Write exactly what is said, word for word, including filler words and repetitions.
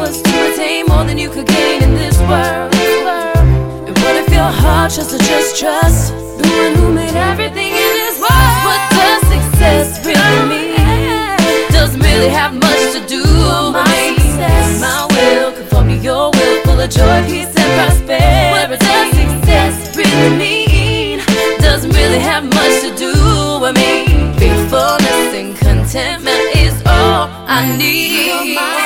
was to attain more than you could gain in this world. And what if your heart just to just trust the one who made everything in this world? What does success really mean? Doesn't really have much to do with me. My will conform to your will, full of joy, peace, and prosperity. What does success really mean? Doesn't really have much to do with me. Faithfulness and contentment is all I need.